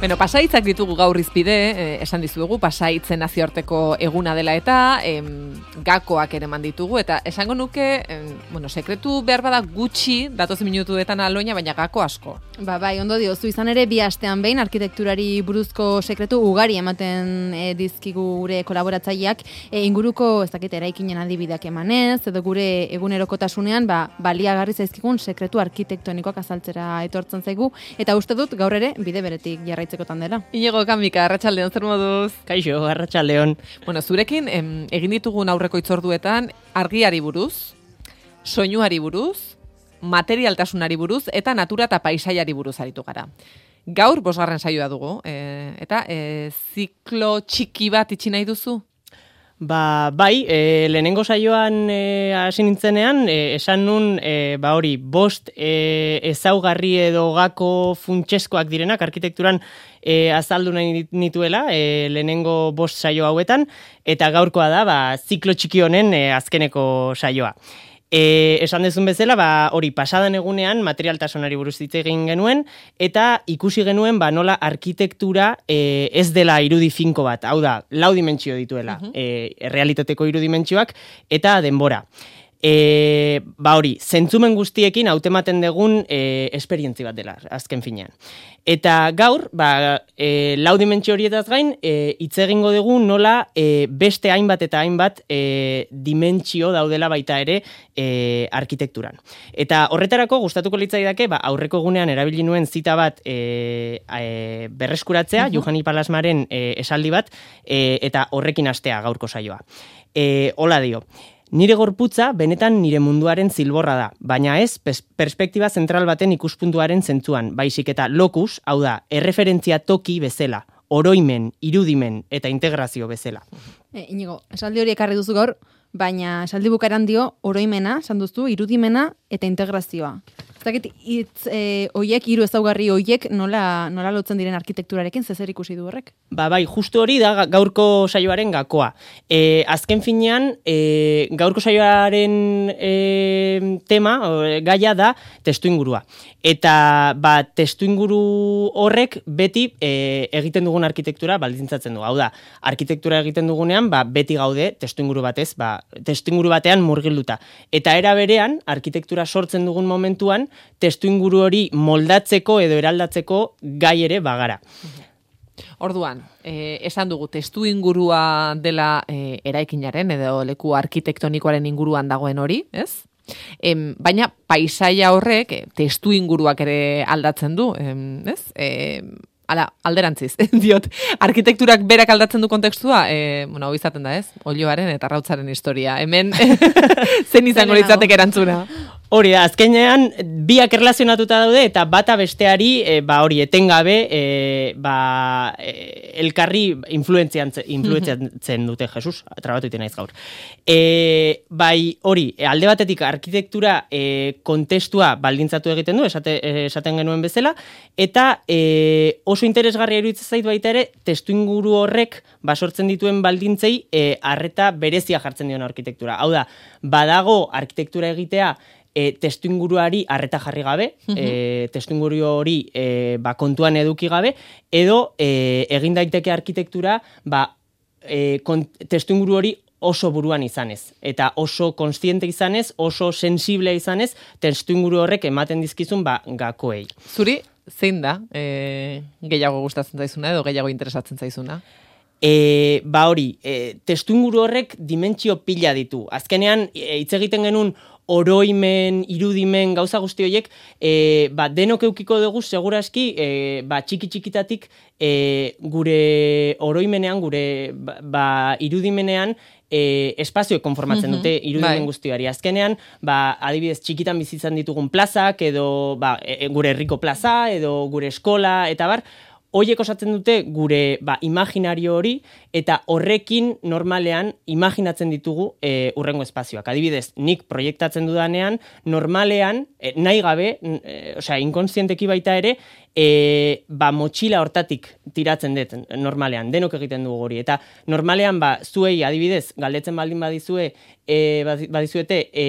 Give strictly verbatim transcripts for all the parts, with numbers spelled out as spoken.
Bueno, Pasaitzak ditugu gaur izpide, eh, esan dizuegu, Pasaitzen nazioarteko eguna dela eta em, gakoak ere eman ditugu, eta esango nuke, em, bueno, sekretu behar bada gutxi, datoz minutuetan aloina, baina gako asko. Ba, bai, ondo diozu, izan ere bi astean behin arkitekturari buruzko sekretu ugari ematen e, dizkigu gure kolaboratzaileak, e, inguruko, ez dakit, eraikinen adibideak emanez, edo gure egunerokotasunean, ba, baliagarri zaizkigun sekretu arkitektonikoak azaltzera etortzen zaigu, eta uste dut gaur ere bide beretik jarraitzekotan dela. Inigo Kamika, arratsaldeon, zer moduz? Kaixo, arratsaldeon. Bueno, zurekin em, egin ditugun aurreko itzorduetan argiari buruz, soinuari buruz, materialtasunari buruz eta natura eta paisaiari buruz aritu gara. Gaur bosgarren saioa dugu, e, eta e, ziklo txiki bat itxi nahi duzu? Ba, bai, e, lehenengo saioan e, hasi nintzenean, e, esan nun, e, ba hori, bost e, ezaugarri edo gako funtsezkoak direnak arkitekturan e, azaldu nahi nituela, e, lehenengo bost saio hauetan, eta gaurkoa da, ba, ziklo txiki honen e, azkeneko saioa. E, esan dezun bezala, ba, hori pasadan egunean materialtasunari buruz hitz egin genuen, eta ikusi genuen ba, nola arkitektura e, ez dela irudi finko bat, hau da, lau dimentsio dituela, uh-huh. e, errealitateko irudimentsioak eta denbora. E, ba hori, zentzumen guztiekin hautematen dugun e, esperientzi bat dela, azken finean. Eta gaur, ba, e, lau dimentsio horietaz gain, e, hitz egingo dugu nola e, beste hainbat eta hainbat e, dimentsio daudela baita ere e, arkitekturan. Eta horretarako gustatuko litzaidake, ba, aurreko egunean erabili nuen zita bat e, e, berreskuratzea, uh-huh. Juhani Palasmaren e, esaldi bat, e, eta horrekin hastea gaurko saioa. E, hola dio. Nire gorputza benetan nire munduaren zilborra da, baina ez perspektiba zentral baten ikuspuntuaren zentzuan, baizik eta locus, hau da, erreferentzia toki bezala, oroimen, irudimen eta integrazio bezala. E, Inigo, esaldi hori ekarri duzu gaur, baina esaldi bukaeran dio oroimena, esan duzu, irudimena eta integrazioa. Ez dakit, hitz e, oiek, hiru ezaugarri oiek nola, nola lotzen diren arkitekturarekin, zezer ikusi du horrek? Ba, bai, justu hori da gaurko saioaren gakoa. E, azken finean, e, gaurko saioaren e, tema, o, gaia da testuingurua. Eta ba, testuinguru horrek beti e, egiten dugun arkitektura baldintzatzen du. Hau da, arkitektura egiten dugunean, ba, beti gaude testuinguru batez, ba, testuinguru batean murgilduta. Eta era berean, arkitektura sortzen dugun momentuan, testuinguru hori moldatzeko edo eraldatzeko gai ere bagara. Orduan, eh, esan dugu testuingurua dela eh, eraikinaren edo leku arkitektonikoaren inguruan dagoen hori, ez? Em, baina paisaia horrek testuinguruak ere aldatzen du, em, ez? Em, Ala, alderantziz, diot, arkitekturak berak aldatzen du kontekstua, e, bueno, hau izaten da ez, olioaren eta arrautzaren historia, hemen zen izango litzatek erantzuna. Hori da, azkenean biak erlazionatuta daude eta bata besteari e, ba hori etengabe e, ba, e, elkarri influentziatzen dute, Jesus, trabatu iten naiz gaur. E, bai hori, alde batetik arkitektura e, kontestua baldintzatu egiten du, esate, esaten genuen bezala, eta e, oso interesgarria iruditzen zait baita ere, testuinguru horrek basortzen dituen baldintzei e, arreta berezia jartzen dion arkitektura. Hau da, badago arkitektura egitea E, testuinguruari arreta jarri gabe, uh-huh. e, testuinguru hori e, ba, kontuan eduki gabe, edo e, egin daiteke arkitektura ba, e, testuinguru hori oso buruan izanez. Eta oso kontziente izanez, oso sensible izanez, testuinguru horrek ematen dizkizun ba, gakoei. Zuri, zein da e, gehiago gustatzen zaizuna edo gehiago interesatzen zaizuna? E, ba hori, e, testuinguru horrek dimentsio pila ditu. Azkenean, hitz e, egiten genuen oroimen, irudimen, gauza guzti horiek, e, ba, denok eukiko dugu, seguraski, e, ba, txiki-txikitatik e, gure oroimenean, gure ba, ba, irudimenean, e, espazioek konformatzen dute irudimen bai. Guztiari. Azkenean, ba, adibidez, txikitan bizitzan ditugun plazak, edo ba, e, gure herriko plaza, edo gure eskola, eta bar, hoiek osatzen dute gure ba, imaginario hori, eta horrekin normalean imaginatzen ditugu e, urrengo espazioak. Adibidez, nik proiektatzen dudanean, normalean, e, nahi gabe, e, osea, inkonsienteki baita ere, e, ba, motxila hortatik tiratzen dut normalean, denok egiten dugu hori. Eta normalean, ba, zuei adibidez, galdetzen baldin badizue, e, badizuete, e,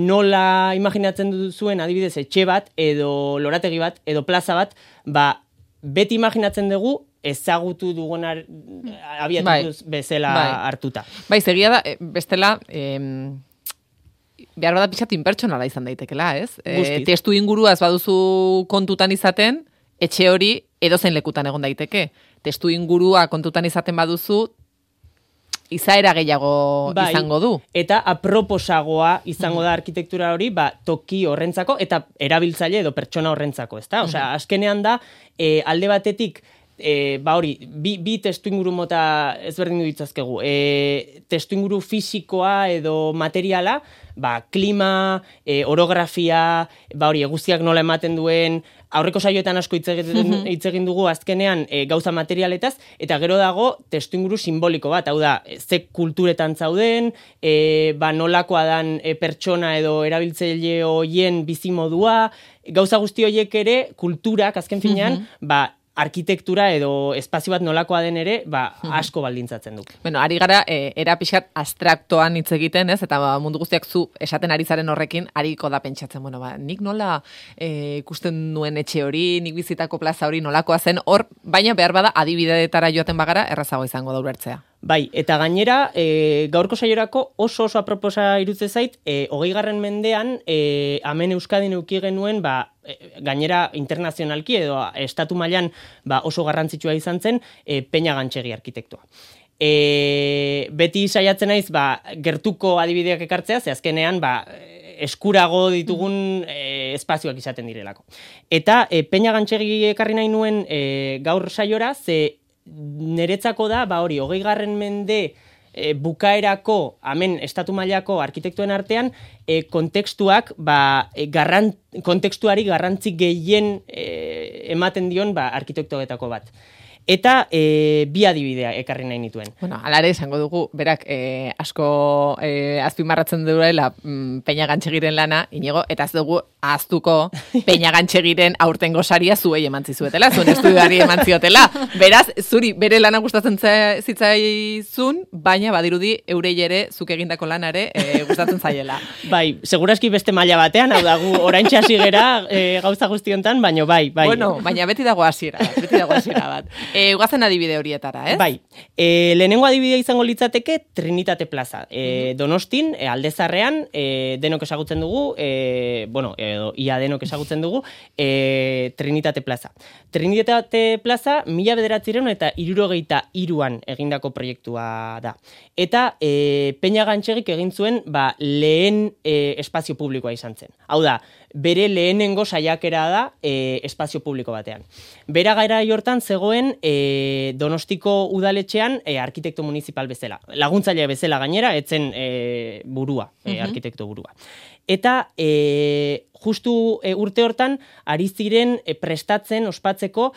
nola imaginatzen duzuen adibidez etxe bat, edo lorategi bat, edo plaza bat, ba, beti imaginatzen dugu ezagutu dugun abiatu bai. bezala bai. hartuta. Bai, segia da, bestela, em, behar bada pixat inpertsonala izan daitekela, ez? E, testu inguruaz baduzu kontutan izaten, etxe hori edozein lekutan egon daiteke. Testu ingurua kontutan izaten baduzu, izaera gehiago bai, izango du. Eta aproposagoa izango da arkitektura hori, ba, toki horrentzako eta erabiltzaile edo pertsona horrentzako, ezta? Osea, azkenean da, e, alde batetik, e, ba hori, bi, bi testu inguru mota ezberdin du ditzazkegu. E, testu inguru fisikoa edo materiala, ba, klima, e, orografia, ba hori, eguzkiak nola ematen duen, aurreko saioetan asko hitz egiten hitz egin dugu azkenean e, gauza materialetaz, eta gero dago testuinguru simboliko bat, hau da, ze kulturetan zauden, e, ba nolakoa dan e, pertsona edo erabiltzaile hoien bizimodua, gauza guzti horiek ere kulturak azken finean, ba arkitektura edo espazio bat nolakoa den ere, ba, asko baldintzatzen du. Bueno, ari gara, e, era pixkat abstraktoan hitz egiten, ez? Eta ba, mundu guztiak zu esaten ari zaren horrekin, ariko da pentsatzen, bueno, ba, nik nola e, ikusten nuen etxe hori, nik bizitako plaza hori nolakoa zen, hor, baina behar bada adibidetara joaten bagara, errazago izango da ulertzea. Bai, eta gainera, e, gaurko saiorako oso oso aproposa irutze zait, e, hogei garren mendean, e, hemen Euskadin eduki genuen, ba, e, gainera internazionalki edo estatu mailan ba, oso garrantzitsua izan zen, e, Peña Gantxegi arkitektua. E, beti saiatzen naiz, ba, gertuko adibideak ekartzea, ze azkenean, ba, eskurago ditugun e, espazioak izaten direlako. Eta e, Peña Gantxegi ekarri nahi nuen e, gaur saiora, ze niretzako da, ba hori, hogei garren mende e, bukaerako, hemen estatu mailako arkitektuen artean, e, kontekstuak, ba, e, garran, kontekstuari garrantzi gehien e, ematen dion ba, arkitektoetako bat. Eta e, bi adibidea ekarri nahi nituen. Bueno, alare esango dugu, berak e, asko e, azpimarratzen duela mm, Peña Gantxegiren lana, Inigo, eta ez dugu ahaztuko Peña Gantxegiren aurtengo saria zuei eman zizuetela, zuen estudioari eman ziotela. Beraz, zuri bere lana gustatzen zitzaizun, baina badirudi eurei ere zuk egindako lanare e, gustatzen zaiela. Bai, seguraski beste maila batean, hau da gu oraintxe hasi gera e, gauza guztiontan, baina bai, bai. Bueno, baina beti dago hasiera bat, beti dago hasiera bat. E, ugazen adibide horietara, ez? Bai, e, lehenengo adibidea izango litzateke Trinitate Plaza. E, Donostin, e, Aldezarrean, e, denok ezagutzen dugu, e, bueno, edo ia denok ezagutzen dugu, e, Trinitate Plaza. Trinitate Plaza, mila bederatzireun eta hirurogeita hiruan egindako proiektua da. Eta e, Peña Gantxegik egin zuen, ba, lehen e, espazio publikoa izan zen. Hau da, bere lehenengo saiakera da e, espazio publiko batean. Bera gaira hortan zegoen e, Donostiko udaletxean e, arkitekto municipal bezala. Laguntzaile bezala gainera, etzen e, burua, e, arkitekto burua. Eta e, justu e, urte hortan, ari ziren e, prestatzen, ospatzeko,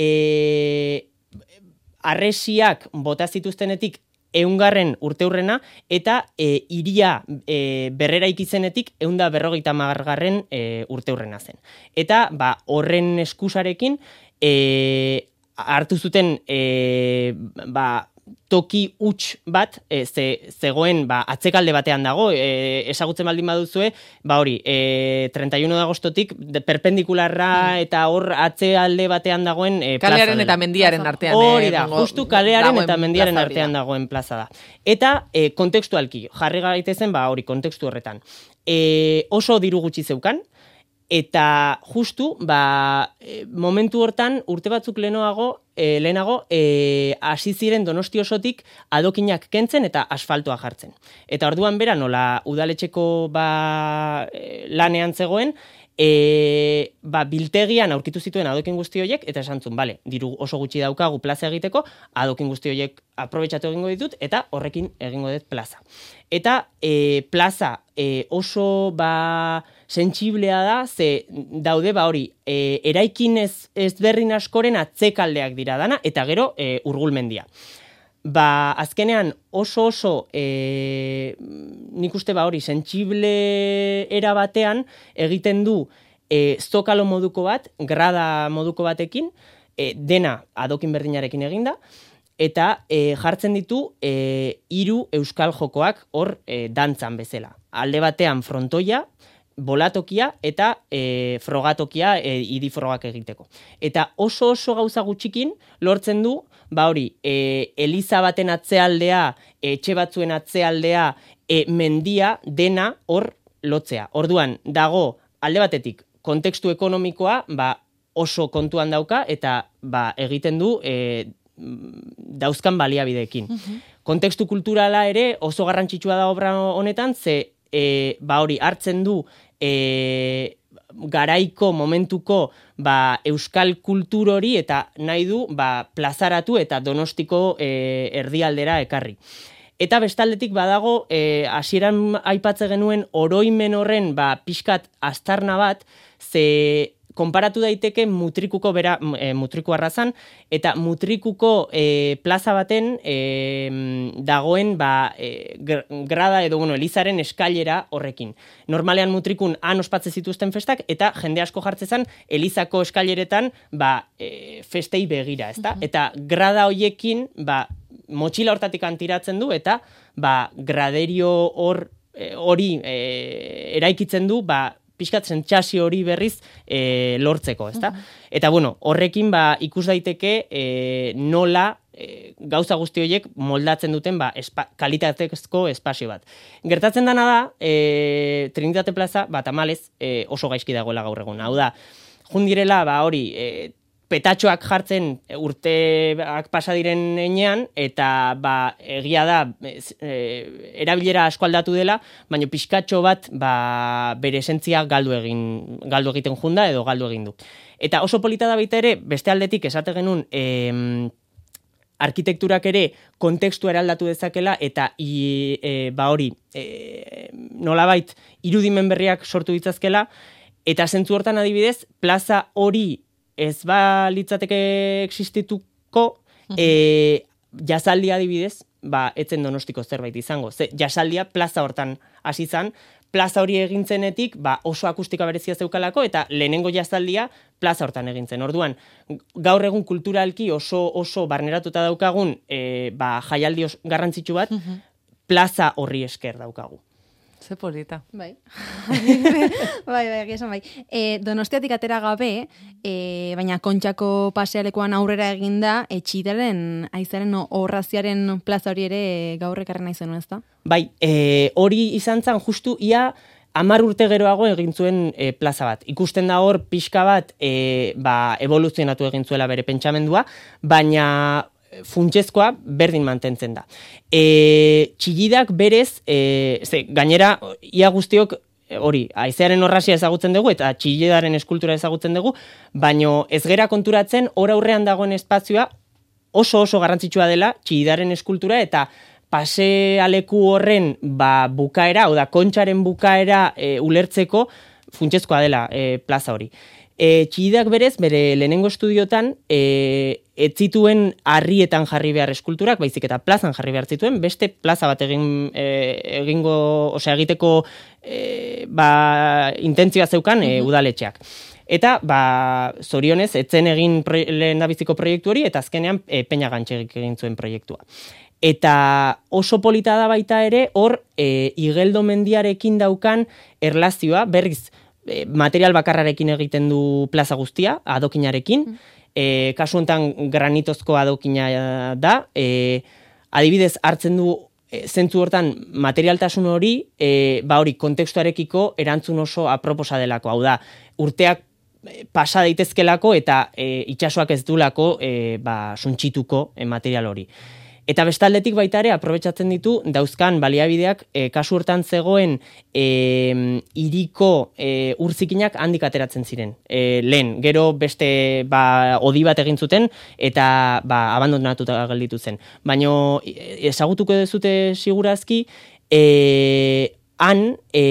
e, arresiak bota zituztenetik eungarren urteurrena, eta e, iria e, berrera ikizenetik eunda berrogeita margarren e, urteurrena zen. Eta ba, horren eskusarekin e, hartu zuten e, ba, toki huts bat, e, ze, zegoen ba, atzekalde batean dago, e, ezagutzen baldin baduzue, ba hori, e, treinta y uno de agostotik de perpendikularra eta hor atzealde batean dagoen e, plaza. Kalearen eta mendiaren artean. Hori da, justu kalearen eta mendiaren artean dagoen plaza da. Eta e, kontekstualki, jarri gaitezen, ba hori, kontekstu horretan. E, oso diru gutxi zeukan, eta justu, ba, momentu hortan, urte batzuk lehenago, e, lehenago, e, hasi ziren Donosti osotik adokinak kentzen eta asfaltoa jartzen. Eta orduan bera, nola udaletxeko ba, lanean zegoen, E, ba, biltegian aurkitu zituen adokin guzti horiek, eta esan zuen, bale, diru oso gutxi daukagu plaza egiteko, adokin guzti horiek aprobetxatu egingo ditut, eta horrekin egingo dut plaza. Eta e, plaza e, oso ba, sentsiblea da, ze daude ba hori, e, eraikin ez, ezberdin askoren atzekaldeak dira dana, eta gero e, urgulmendia. Ba, azkenean oso oso e, nik uste ba hori sentsible era batean egiten du e, zokalo moduko bat, grada moduko batekin, e, dena adokin berdinarekin eginda, eta e, jartzen ditu e, hiru euskal jokoak hor e, dantzan bezala. Alde batean frontoia, bolatokia eta e, frogatokia e, idi frogak egiteko. Eta oso oso gauza gutxikin lortzen du, ba hori, e, eliza baten atzealdea, etxe batzuen atzealdea, e, mendia dena hor lotzea. Orduan, dago alde batetik kontekstu ekonomikoa ba, oso kontuan dauka eta ba, egiten du e, dauzkan baliabideekin. Uh-huh. Kontekstu kulturala ere oso garrantzitsua da obra honetan, ze e, ba hori hartzen du e, garaiko momentuko ba, euskal kultur hori eta nahi du ba, plazaratu eta Donostiko e, erdialdera ekarri. Eta bestaldetik badago, e, hasieran aipatze genuen oroimen horren ba, pixkat aztarna bat, ze konparatu daiteke Mutrikuko bera, e, Mutriku arrazan, eta Mutrikuko e, plaza baten e, dagoen ba, e, grada edo bueno, elizaren eskailera horrekin. Normalean Mutrikun han ospatze zituzten festak, eta jende asko jartzezan elizako eskaileretan ba, e, festei begira, ezta? Uh-huh. Eta grada hoiekin ba, motxila hortatik antiratzen du, eta ba, graderio hor, hori e, eraikitzen du, ba, pixkat sentsazio hori berriz e, lortzeko, ezta? Uh-huh. Eta bueno, horrekin ba, ikus daiteke e, nola e, gauza guzti horiek moldatzen duten ba, espa, kalitatezko espazio bat. Gertatzen dana da, e, Trinitate Plaza, ba, tamalez, e, oso gaizki dagoela gaur egun. Hau da, jundirela, ba, hori, e, petatxoak jartzen urteak pasa diren enean, eta ba, egia da e, erabilera asko aldatu dela, baina pixkatxo bat ba, bere esentzia galdu egin galdu egiten junda edo galdu egin du. Eta oso polita da baita ere, beste aldetik esate genuen e, arkitekturak ere kontekstua eraldatu dezakela, eta i, e, ba hori e, nolabait irudimen berriak sortu ditzazkela, eta zentzu hortan adibidez, plaza hori ez ba litzateke existituko, uh-huh. e, jasaldia adibidez, ba, etzen Donostiko zerbait izango. Ze, jasaldia plaza hortan hasi zan, plaza hori egintzenetik ba, oso akustika berezia zeukalako, eta lehenengo jasaldia plaza hortan egintzen. Orduan, gaur egun kulturalki oso oso barneratuta daukagun e, ba, jaialdi garrantzitsu bat, uh-huh. plaza horri esker daukagu. Ze polita. Bai. bai, bai, esan bai. E, Donostiatik atera gabe, e, baina Kontxako pasealekuan aurrera eginda, etxidaren, aizaren horraziaren plaza hori ere gaur ekarren aizen, ez da? Bai, e, hori izan zen justu ia hamar urte geroago egin zuen e, plaza bat. Ikusten da hor pixka bat e, ba, evoluzionatu egin zuela bere pentsamendua, baina funtsezkoa berdin mantentzen da. E, txillidak berez, e, ze, gainera, ia guztiok, hori, haizearen horrazia ezagutzen dugu, eta txillidaren eskultura ezagutzen dugu, baino ez gera konturatzen, hor aurrean dagoen espazioa oso oso garrantzitsua dela txillidaren eskultura, eta pasealeku horren ba, bukaera, oda kontxaren bukaera e, ulertzeko funtsezkoa dela e, plaza hori. E, txillidak berez, bere lehenengo estudiotan, e, ez zituen harrietan jarri behar eskulturak, baizik eta plazan jarri behar zituen, beste plaza bat egin, e, egingo, osea, egiteko e, ba, intentzioa zeukan e, udaletxeak. Eta, ba, zorionez, etzen egin pro, lehen da biziko proiektu hori, eta azkenean e, Peña Gantxegik egin zuen proiektua. Eta oso polita da baita ere, hor, e, Igeldo mendiarekin daukan erlazioa, berriz, e, material bakarrarekin egiten du plaza guztia, adokinarekin, mm. E, kasu honetan granitozko adokina da, e, adibidez hartzen du e, zentzu hortan materialtasun hori, e, ba hori kontekstuarekiko erantzun oso aproposa delako, hau da, urteak e, pasa daitezkelako eta e, itsasoak ez dulako e, ba, suntsituko e, material hori. Eta bestaldetik baita ere, aprobetxatzen ditu, dauzkan baliabideak, e, kasu hortan zegoen e, iriko e, urzikinak handik ateratzen ziren. E, lehen, gero beste ba, odi bat egin zuten, eta ba, abandonatuta gelditu zen. Baina ezagutuko dezute segurazki, e, han, e,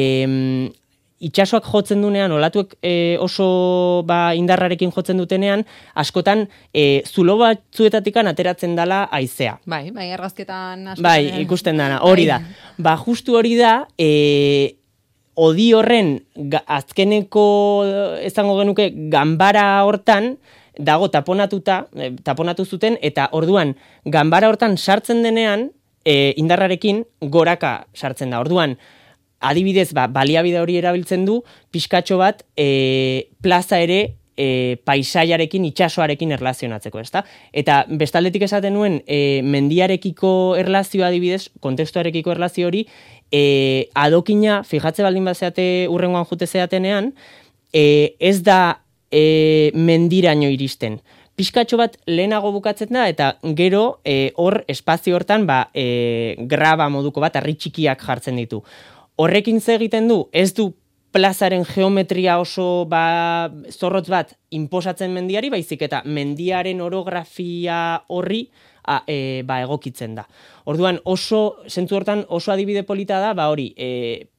itsasoak jotzen dunean, olatuek e, oso ba, indarrarekin jotzen dutenean, askotan e, zulo batzuetatikan ateratzen dala haizea. Bai, bai, argazketan askotan. Bai, ikusten dana, hori da. Ba, justu hori da, e, odi horren azkeneko, ezango genuke, ganbara hortan, dago taponatuta, e, taponatu zuten, eta orduan, ganbara hortan sartzen denean, e, indarrarekin goraka sartzen da. Orduan, adibidez, ba, baliabide hori erabiltzen du, pixkatxo bat e, plaza ere e, paisaiarekin, itsasoarekin erlazionatzeko, ezta? Eta bestaldetik esaten nuen, e, mendiarekiko erlazioa adibidez, kontekstuarekiko erlazio hori, e, adokina, fijatze baldin bazeate urrengoan jute zeatenean, e, ez da e, mendiraino iristen. Pixkatxo bat lehenago bukatzen da, eta gero e, hor espazio hortan ba, e, graba moduko bat, arri txikiak jartzen ditu. Horrekin ze egiten du, ez du plazaren geometria oso ba, zorrotz bat inposatzen mendiari, baizik eta mendiaren orografia horri a, e, ba, egokitzen da. Orduan oso, zentzu hortan oso adibide polita da, ba hori, e,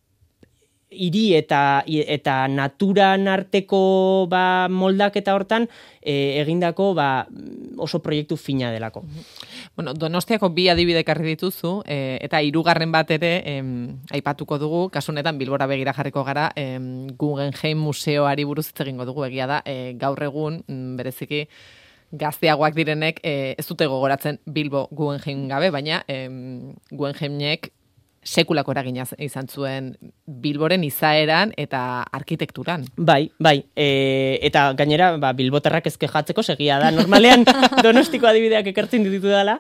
hiri eta eta naturan arteko ba, moldaketa hortan e, egindako ba, oso proiektu fina delako. Bueno, Donostiako bi adibide ekarri dituzu, e, eta hirugarren bat ere em, aipatuko dugu, kasu honetan Bilbora begira jarriko gara, em, Guggenheim museoari buruz hitz egingo dugu, egia da, e, gaur egun bereziki gazteagoak direnek e, ez dute gogoratzen Bilbo Guggenheim gabe, baina em, Guggenheimnek sekulako eragina izan zuen Bilboren izaeran eta arkitekturan. Bai, bai. E, eta gainera, ba, bilbotarrak ezke jatzeko segia da. Normalean Donostiko adibideak ekartzen ditu dela.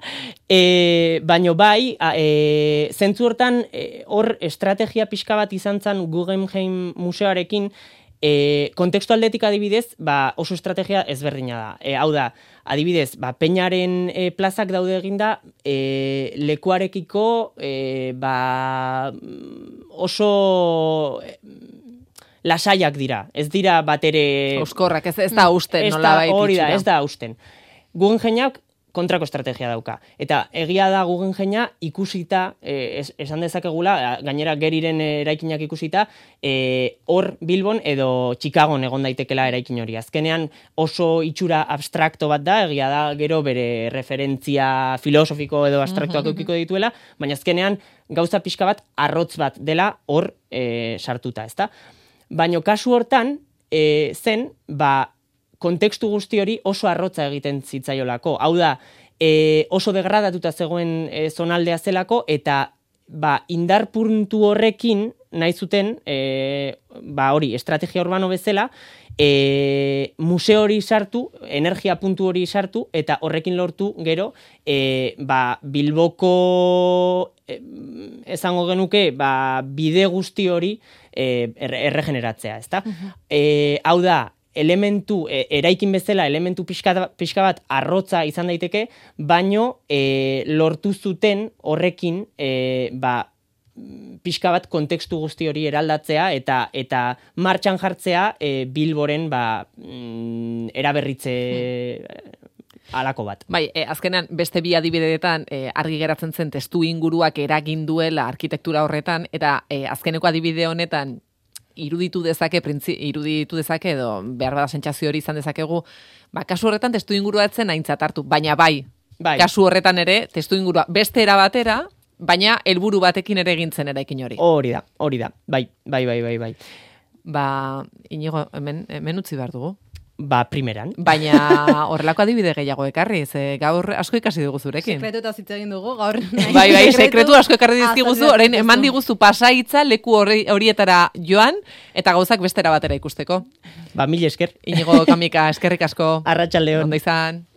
E, baino bai, a, e, zentzu hortan, e, hor estrategia pixka bat izan zen Guggenheim museoarekin, e, kontekstu aldetik adibidez, ba, oso estrategia ezberdina da. E, hau da, adibidez, ba, Peñaren e, plazak daude eginda, e, lekuarekiko e, ba, oso e, lasaiak dira. Ez dira bat ere... Euskorrak, ez, ez da hausten, nola baita. Hori da, ez da hausten. Guggenheimak kontrako estrategia dauka. Eta egia da Guggenheima ikusita, eh, es, esan dezakegula, gainera Geriren eraikinak ikusita, eh, hor Bilbon edo Chicagon egon daitekela eraikin hori. Azkenean oso itxura abstrakto bat da, egia da gero bere referentzia filosofiko edo abstraktoak eukiko dituela, baina azkenean gauza pixka bat arrotz bat dela hor eh, sartuta, ezta? Baina kasu hortan, eh, zen, ba, kontekstu guzti hori oso arrotza egiten zitzaiolako. Hau da, e, oso degradatuta zegoen e, zonaldea zelako, eta ba, indar puntu horrekin nahi zuten, e, ba, hori, estrategia urbano bezala, e, museo hori sartu, energia puntu hori sartu, eta horrekin lortu gero, e, ba, Bilboko e, esango genuke, ba, bide guzti hori e, erregeneratzea, ezta? Uh-huh. E, hau da, elementu, e, eraikin bezala, elementu pixka, pixka bat arrotza izan daiteke, baino e, lortu zuten horrekin e, ba, pixka bat kontekstu guzti hori eraldatzea eta eta martxan jartzea e, Bilboren ba, mm, eraberritze alako bat. Bai, e, azkenean beste bi adibideetan e, argi geratzen zen testu inguruak eragin duela arkitektura horretan, eta e, azkeneko adibide honetan iruditu dezake, printzi, iruditu dezake edo behar bada sentsazio hori izan dezakegu, ba, kasu horretan testu ingurua etzen aintzat hartu, baina bai, bai, kasu horretan ere testu ingurua beste era batera, baina helburu batekin ere egintzen eraikin hori. Hori da, hori da, bai, bai, bai, bai, bai. Ba, Inigo, hemen, hemen utzi behar dugu. Ba, primeran. Baina horrelako adibide gehiago ekarri, ze gaur asko ikasi dugu zurekin. Sekretu eta zitza egin dugu, gaur. Bai, bai, sekretu asko ekarri dizkiguzu, orain eman diguzu pasaitza leku horietara joan, eta gauzak bestera batera ikusteko. Ba, mil esker. Inigo Kamika, eskerrik asko. Arratsaldeon. Ondo izan.